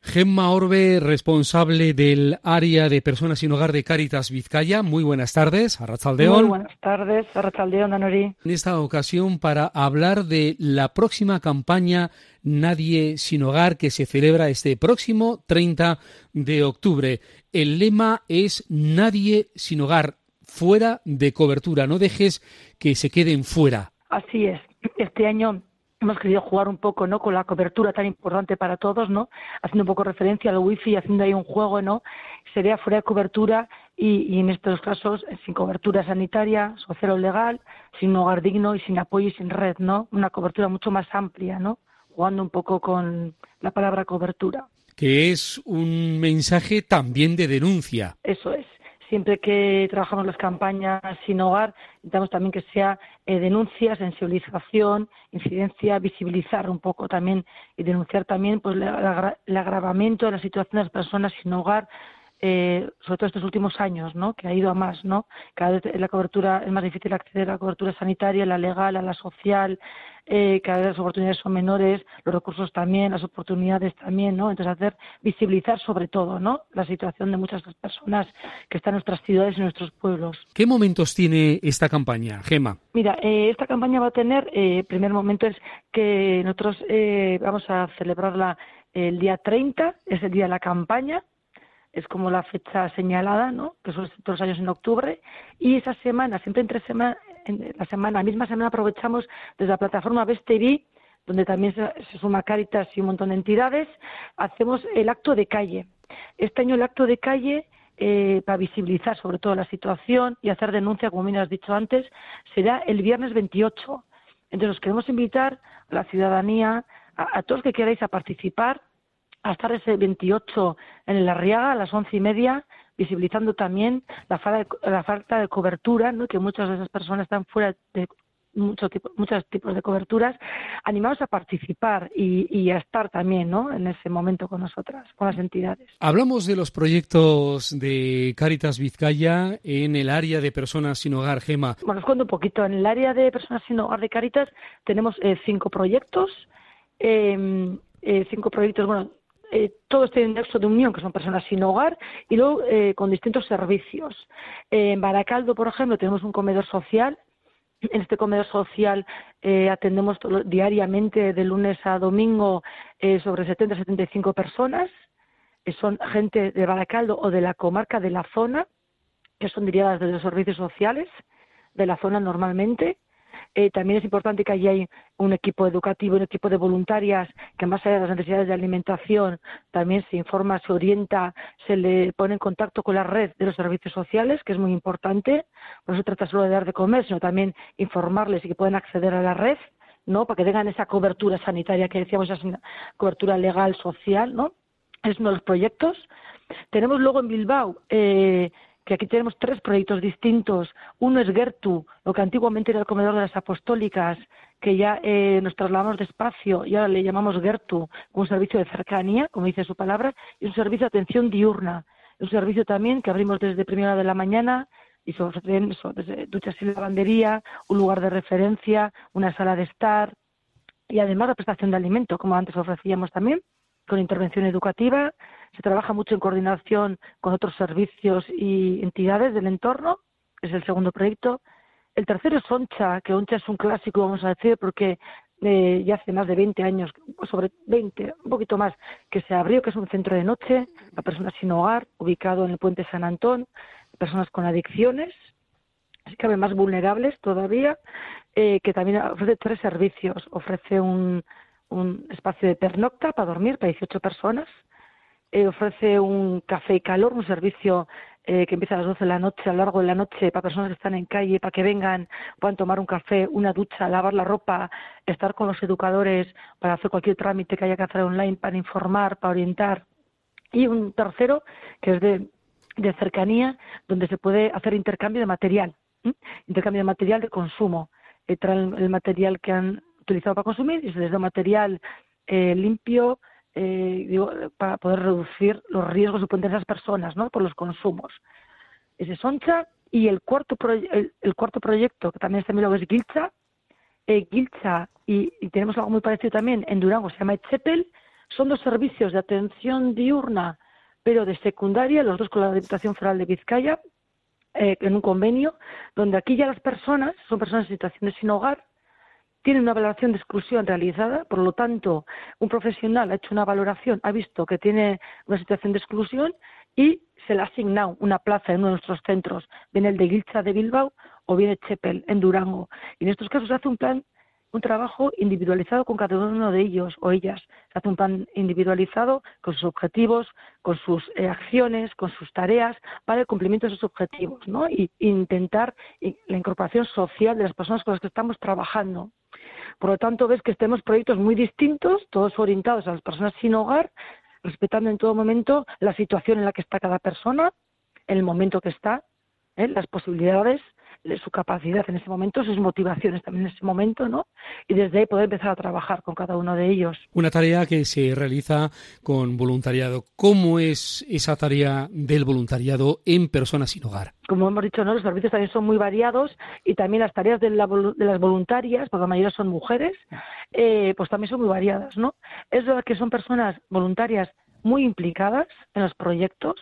Gemma Orbe, responsable del área de personas sin hogar de Cáritas Vizcaya. Muy buenas tardes, arratsaldeon. Muy buenas tardes, arratsaldeon, Danori. En esta ocasión para hablar de la próxima campaña Nadie sin hogar que se celebra este próximo 30 de octubre. El lema es Nadie sin hogar, fuera de cobertura. No dejes que se queden fuera. Así es. Este año hemos querido jugar un poco, ¿no?, con la cobertura tan importante para todos, ¿no? Haciendo un poco referencia al wifi, haciendo ahí un juego, ¿no? Sería fuera de cobertura y en estos casos sin cobertura sanitaria, social o legal, sin hogar digno y sin apoyo y sin red, ¿no? Una cobertura mucho más amplia, ¿no? Jugando un poco con la palabra cobertura. Que es un mensaje también de denuncia. Eso es. Siempre que trabajamos las campañas sin hogar, intentamos también que sea denuncia, sensibilización, incidencia, visibilizar un poco también y denunciar también pues el agravamiento de la situación de las personas sin hogar, sobre todo estos últimos años, ¿no?, que ha ido a más, ¿no? Cada vez la cobertura es más difícil acceder a la cobertura sanitaria, a la legal, a la social, cada vez las oportunidades son menores, los recursos también, las oportunidades también, ¿no? Entonces visibilizar sobre todo, ¿no?, la situación de muchas personas que están en nuestras ciudades y en nuestros pueblos. ¿Qué momentos tiene esta campaña, Gemma? Mira, esta campaña va a tener, primer momento es que nosotros vamos a celebrarla el día 30, es el día de la campaña. Es como la fecha señalada, ¿no?, que son todos los años en octubre, y esa semana, siempre la misma semana aprovechamos desde la plataforma Best TV, donde también se suma Cáritas y un montón de entidades, hacemos el acto de calle. Este año el acto de calle, para visibilizar sobre todo la situación y hacer denuncia, como bien has dicho antes, será el viernes 28. Entonces os queremos invitar a la ciudadanía, a todos que queráis a participar, a estar ese 28 en el Arriaga a las 11:30, visibilizando también la falta de cobertura, ¿no?, que muchas de esas personas están fuera de muchos tipos de coberturas. Animados a participar y a estar también, ¿no?, en ese momento con nosotras, con las entidades. Hablamos de los proyectos de Cáritas Vizcaya en el área de personas sin hogar, Gemma. Bueno, os cuento un poquito. En el área de personas sin hogar de Cáritas tenemos 5 proyectos. 5 proyectos, bueno, todos tienen nexo de unión, que son personas sin hogar, y luego con distintos servicios. En Baracaldo, por ejemplo, tenemos un comedor social. En este comedor social atendemos diariamente, de lunes a domingo, sobre 70-75 personas. Son gente de Baracaldo o de la comarca de la zona, que son derivadas de los servicios sociales de la zona normalmente. También es importante que allí hay un equipo educativo, un equipo de voluntarias que, más allá de las necesidades de alimentación, también se informa, se orienta, se le pone en contacto con la red de los servicios sociales, que es muy importante. No se trata solo de dar de comer, sino también informarles y que puedan acceder a la red, ¿no?, para que tengan esa cobertura sanitaria que decíamos, esa cobertura legal, social, ¿no? Es uno de los proyectos. Tenemos luego en Bilbao, que aquí tenemos 3 proyectos distintos. Uno es Gertu, lo que antiguamente era el comedor de las apostólicas, que ya nos trasladamos despacio y ahora le llamamos Gertu, un servicio de cercanía, como dice su palabra, y un servicio de atención diurna. Es un servicio también que abrimos desde primera hora de la mañana y se ofrecen desde duchas y lavandería, un lugar de referencia, una sala de estar y además la prestación de alimento, como antes ofrecíamos también, con intervención educativa. Se trabaja mucho en coordinación con otros servicios y entidades del entorno. Es el segundo proyecto. El tercero es Oncha, que Oncha es un clásico, vamos a decir, porque ya hace más de 20 años, sobre 20, un poquito más, que se abrió, que es un centro de noche para personas sin hogar, ubicado en el Puente San Antón, personas con adicciones, así que más vulnerables todavía, que también ofrece 3 servicios. Ofrece un espacio de pernocta para dormir para 18 personas. Ofrece un café y calor, un servicio que empieza a las 12 de la noche, a lo largo de la noche, para personas que están en calle, para que vengan, puedan tomar un café, una ducha, lavar la ropa, estar con los educadores para hacer cualquier trámite que haya que hacer online, para informar, para orientar. Y un tercero, que es de cercanía, donde se puede hacer intercambio de material, intercambio de material de consumo. Traen el material que han utilizado para consumir y se les da material limpio, para poder reducir los riesgos que pueden tener esas personas, ¿no?, por los consumos. Ese es Oncha. Y el cuarto proyecto, que también está en Bilbao, es Giltza. Giltza, y tenemos algo muy parecido también en Durango, se llama Etxepel, Son 2 servicios de atención diurna, pero de secundaria, los 2 con la Diputación Foral de Vizcaya, en un convenio, donde aquí ya las personas, son personas en situación de sin hogar, tienen una valoración de exclusión realizada, por lo tanto, un profesional ha hecho una valoración, ha visto que tiene una situación de exclusión y se le ha asignado una plaza en uno de nuestros centros, bien el de Guilcha de Bilbao o bien el Chepel, en Durango. Y en estos casos se hace un trabajo individualizado con cada uno de ellos o ellas. Se hace un plan individualizado con sus objetivos, con sus acciones, con sus tareas para el cumplimiento de esos objetivos, ¿no? Y intentar la incorporación social de las personas con las que estamos trabajando. Por lo tanto, ves que tenemos proyectos muy distintos, todos orientados a las personas sin hogar, respetando en todo momento la situación en la que está cada persona, en el momento que está, las posibilidades, su capacidad en ese momento, sus motivaciones también en ese momento, ¿no? Y desde ahí poder empezar a trabajar con cada uno de ellos. Una tarea que se realiza con voluntariado. ¿Cómo es esa tarea del voluntariado en personas sin hogar? Como hemos dicho, ¿no? Los servicios también son muy variados y también las tareas de las voluntarias, porque la mayoría son mujeres, pues también son muy variadas, ¿no? Es verdad que son personas voluntarias muy implicadas en los proyectos.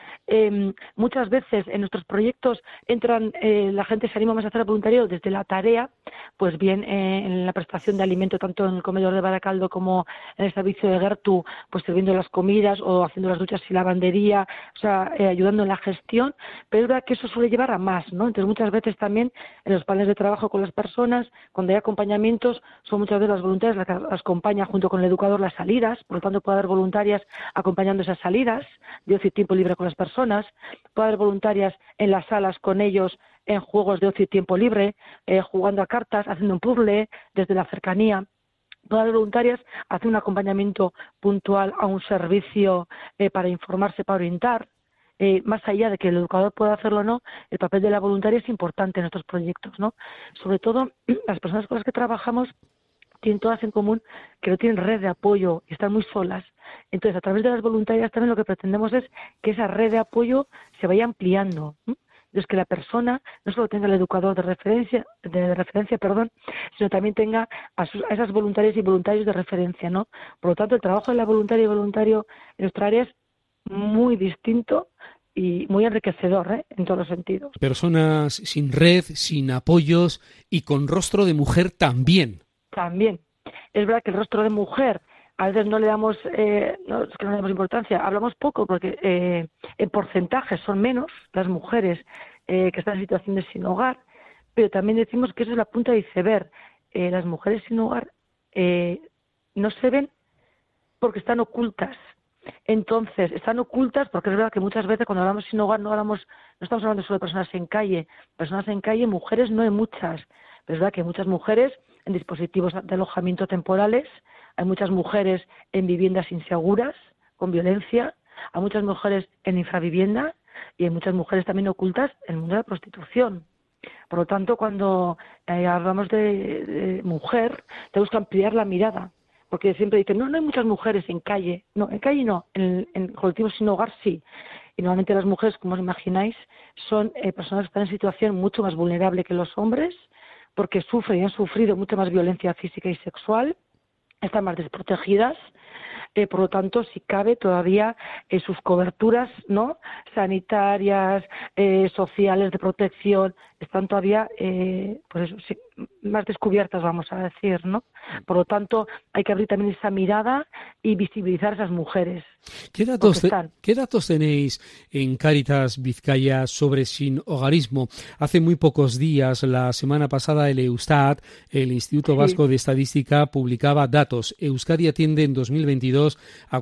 Muchas veces en nuestros proyectos entran, la gente se anima más a hacer el voluntariado desde la tarea, pues bien en la prestación de alimento tanto en el comedor de Baracaldo como en el servicio de Gertu, pues sirviendo las comidas o haciendo las duchas y lavandería, o sea, ayudando en la gestión, pero es verdad que eso suele llevar a más, ¿no? Entonces muchas veces también en los planes de trabajo con las personas, cuando hay acompañamientos, son muchas veces las voluntarias las que las acompañan junto con el educador las salidas, por lo tanto puede haber voluntarias acompañando esas salidas de ocio y tiempo libre con las personas, puede haber voluntarias en las salas con ellos en juegos de ocio y tiempo libre, jugando a cartas, haciendo un puzzle desde la cercanía. Puede haber voluntarias haciendo un acompañamiento puntual a un servicio para informarse, para orientar. Más allá de que el educador pueda hacerlo o no, el papel de la voluntaria es importante en estos proyectos, ¿no? Sobre todo las personas con las que trabajamos tienen todas en común que no tienen red de apoyo y están muy solas. Entonces, a través de las voluntarias también lo que pretendemos es que esa red de apoyo se vaya ampliando. Entonces, que la persona no solo tenga el educador de referencia, sino también tenga a esas voluntarias y voluntarios de referencia, ¿no? Por lo tanto, el trabajo de la voluntaria y voluntario en nuestra área es muy distinto y muy enriquecedor, en todos los sentidos. Personas sin red, sin apoyos y con rostro de mujer también. También. Es verdad que el rostro de mujer a veces no le damos, no, es que no le damos importancia, hablamos poco porque en porcentaje son menos las mujeres que están en situación de sin hogar, pero también decimos que eso es la punta de iceberg. Las mujeres sin hogar no se ven porque están ocultas. Entonces, están ocultas porque es verdad que muchas veces cuando hablamos sin hogar no estamos hablando solo de personas en calle. Personas en calle, mujeres no hay muchas. Pero es verdad que hay muchas mujeres en dispositivos de alojamiento temporales, hay muchas mujeres en viviendas inseguras, con violencia, hay muchas mujeres en infravivienda y hay muchas mujeres también ocultas en el mundo de la prostitución. Por lo tanto, cuando hablamos de mujer, tenemos que ampliar la mirada, porque siempre dicen, no hay muchas mujeres en calle. No, en calle no, en colectivos sin hogar sí. Y normalmente las mujeres, como os imagináis, son personas que están en situación mucho más vulnerable que los hombres, porque sufren y han sufrido mucha más violencia física y sexual, están más desprotegidas, por lo tanto, si cabe todavía sus coberturas, ¿no?, sanitarias, sociales, de protección, están todavía pues eso, sí, más descubiertas, vamos a decir, ¿no? Por lo tanto, hay que abrir también esa mirada y visibilizar a esas mujeres. ¿Qué datos tenéis en Cáritas Vizcaya sobre sinhogarismo? Hace muy pocos días, la semana pasada, el Eustat, el Instituto Vasco de Estadística, publicaba datos. Euskadi atiende en 2022 a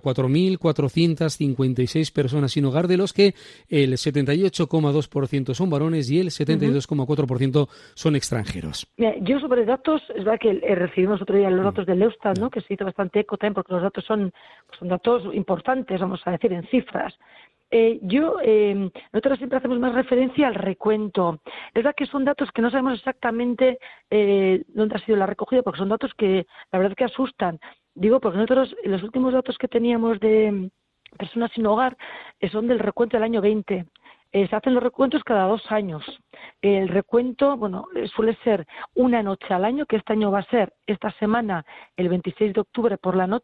4.456 personas sin hogar, de los que el 78,2% son varones y el 72,4% son extranjeros. Mira, yo sobre datos, es verdad que recibimos otro día los datos del Eustat, ¿no?, que se hizo bastante eco también, porque los datos son datos importantes, vamos a decir, en cifras. Nosotros siempre hacemos más referencia al recuento. Es verdad que son datos que no sabemos exactamente dónde ha sido la recogida, porque son datos que la verdad que asustan. Digo, porque nosotros los últimos datos que teníamos de personas sin hogar son del recuento del año 20. Se hacen los recuentos cada 2 años. El recuento, suele ser una noche al año, que este año va a ser esta semana, el 26 de octubre por la noche,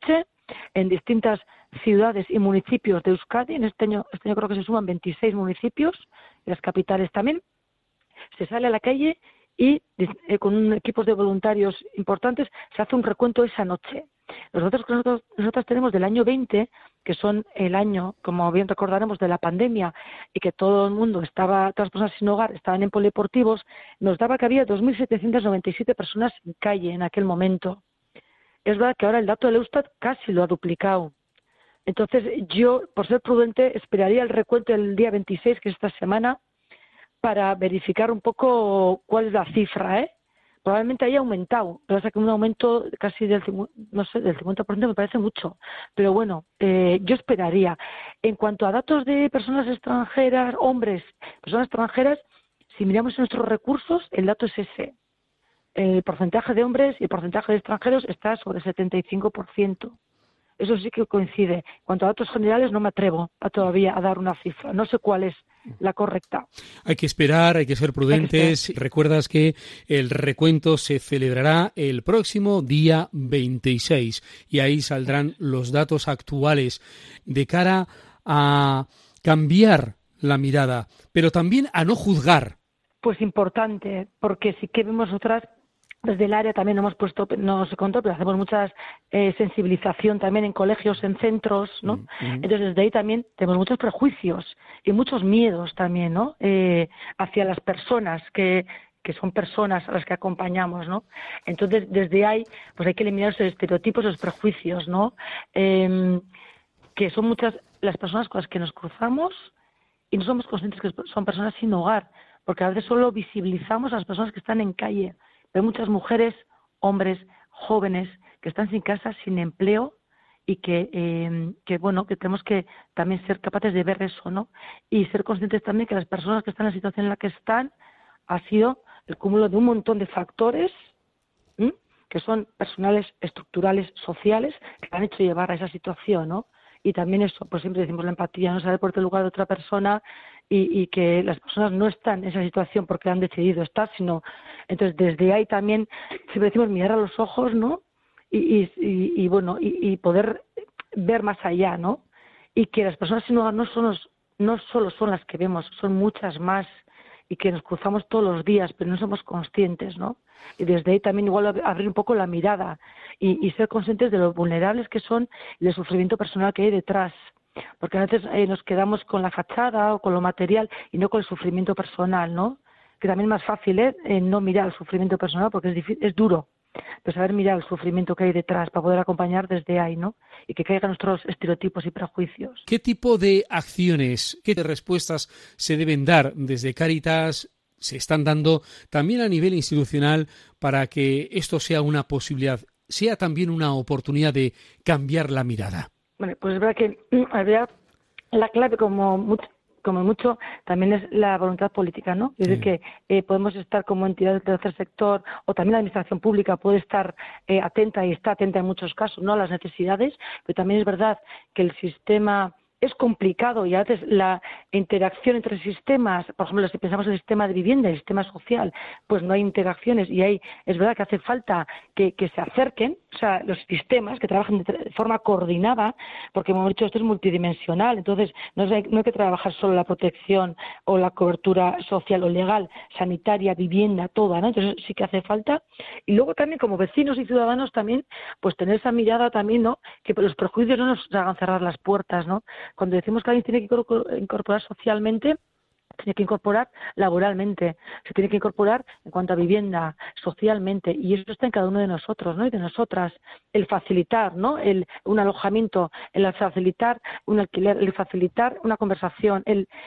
en distintas ciudades y municipios de Euskadi. Este año creo que se suman 26 municipios, y las capitales también. Se sale a la calle y con equipos de voluntarios importantes se hace un recuento esa noche. Nosotros tenemos del año 20, que son el año, como bien recordaremos, de la pandemia, y que todo el mundo todas las personas sin hogar estaban en polideportivos, nos daba que había 2.797 personas en calle en aquel momento. Es verdad que ahora el dato del Eustat casi lo ha duplicado. Entonces yo, por ser prudente, esperaría el recuento del día 26, que es esta semana, para verificar un poco cuál es la cifra, Probablemente haya aumentado, pero es que un aumento casi del 50% me parece mucho. Pero bueno, yo esperaría. En cuanto a datos de personas extranjeras, personas extranjeras, si miramos nuestros recursos, el dato es ese. El porcentaje de hombres y el porcentaje de extranjeros está sobre el 75%. Eso sí que coincide. En cuanto a datos generales, no me atrevo todavía a dar una cifra. No sé cuál es la correcta. Hay que esperar, hay que ser prudentes. Recuerdas que el recuento se celebrará el próximo día 26 y ahí saldrán los datos actuales de cara a cambiar la mirada, pero también a no juzgar. Pues importante, porque sí que vemos otras. Desde el área también no se contó, pero hacemos mucha sensibilización también en colegios, en centros, ¿no? Entonces, desde ahí también tenemos muchos prejuicios y muchos miedos también, ¿no? Hacia las personas que son personas a las que acompañamos, ¿no? Entonces, desde ahí, pues hay que eliminar esos estereotipos, esos prejuicios, ¿no? Que son muchas las personas con las que nos cruzamos y no somos conscientes que son personas sin hogar, porque a veces solo visibilizamos a las personas que están en calle. Hay muchas mujeres, hombres, jóvenes que están sin casa, sin empleo y que tenemos que también ser capaces de ver eso, ¿no? Y ser conscientes también que las personas que están en la situación en la que están ha sido el cúmulo de un montón de factores que son personales, estructurales, sociales, que han hecho llevar a esa situación, ¿no? Y también eso, pues siempre decimos la empatía, no saber por el lugar de otra persona y que las personas no están en esa situación porque han decidido estar, sino... Entonces, desde ahí también siempre decimos mirar a los ojos, ¿no? Y poder ver más allá, ¿no? Y que las personas sin hogar no solo son las que vemos, son muchas más y que nos cruzamos todos los días, pero no somos conscientes, ¿no? Y desde ahí también igual abrir un poco la mirada y ser conscientes de lo vulnerables que son y del sufrimiento personal que hay detrás. Porque a veces nos quedamos con la fachada o con lo material y no con el sufrimiento personal, ¿no? Que también es más fácil no mirar el sufrimiento personal porque es duro, pero saber mirar el sufrimiento que hay detrás para poder acompañar desde ahí, ¿no? Y que caigan nuestros estereotipos y prejuicios. ¿Qué tipo de acciones, qué respuestas se deben dar desde Cáritas, se están dando también a nivel institucional para que esto sea una posibilidad, sea también una oportunidad de cambiar la mirada? Bueno, pues es verdad que la clave como mucho también es la voluntad política, ¿no? Es decir, que podemos estar como entidad del tercer sector o también la administración pública puede estar atenta y está atenta en muchos casos, ¿no? A las necesidades, pero también es verdad que el sistema es complicado y a veces la interacción entre sistemas, por ejemplo, si pensamos en el sistema de vivienda y el sistema social, pues no hay interacciones y es verdad que hace falta que se acerquen, o sea, los sistemas que trabajen de forma coordinada, porque como hemos dicho, esto es multidimensional, entonces no hay que trabajar solo la protección o la cobertura social o legal, sanitaria, vivienda, toda, ¿no? Entonces sí que hace falta. Y luego también como vecinos y ciudadanos también, pues tener esa mirada también, ¿no? Que los prejuicios no nos hagan cerrar las puertas, ¿no? Cuando decimos que alguien tiene que incorporar socialmente, tiene que incorporar laboralmente, se tiene que incorporar en cuanto a vivienda, socialmente, y eso está en cada uno de nosotros, ¿no? Y de nosotras. El facilitar, ¿no? Un alojamiento, el facilitar un alquiler, el facilitar una conversación,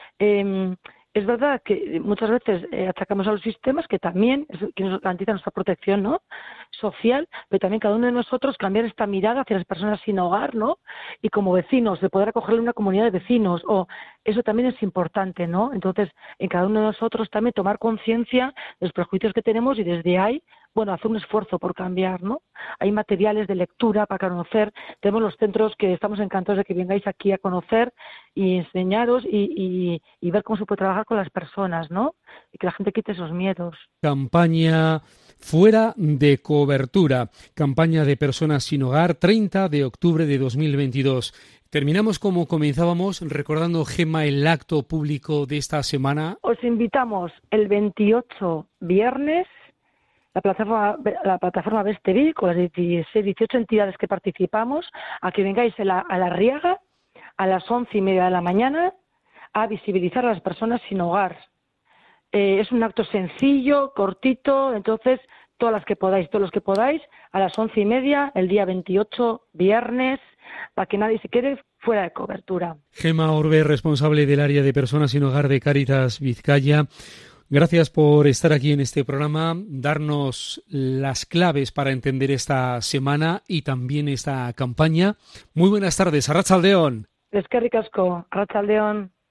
es verdad que muchas veces achacamos a los sistemas que también que nos garantizan nuestra protección, ¿no? Social, pero también cada uno de nosotros cambiar esta mirada hacia las personas sin hogar, ¿no? Y como vecinos, de poder acogerle una comunidad de vecinos, o eso también es importante, ¿no? Entonces, en cada uno de nosotros también tomar conciencia de los prejuicios que tenemos y desde ahí bueno, hacer un esfuerzo por cambiar, ¿no? Hay materiales de lectura para conocer, tenemos los centros que estamos encantados de que vengáis aquí a conocer y enseñaros y ver cómo se puede trabajar con las personas, ¿no? Y que la gente quite esos miedos. Campaña Fuera de Cobertura, campaña de personas sin hogar, 30 de octubre de 2022. Terminamos como comenzábamos, recordando, Gemma, el acto público de esta semana. Os invitamos el 28 viernes, la plataforma Bestevi, con las 18 entidades que participamos, a que vengáis a la Riaga a las 11:30 de la mañana a visibilizar a las personas sin hogar. Es un acto sencillo, cortito, entonces todos los que podáis, a las 11:30, el día 28, viernes, para que nadie se quede fuera de cobertura. Gemma Orbe, responsable del área de personas sin hogar de Cáritas Vizcaya. Gracias por estar aquí en este programa, darnos las claves para entender esta semana y también esta campaña. Muy buenas tardes, Arratsaldeon. Eskerrik asko, Arratsaldeon.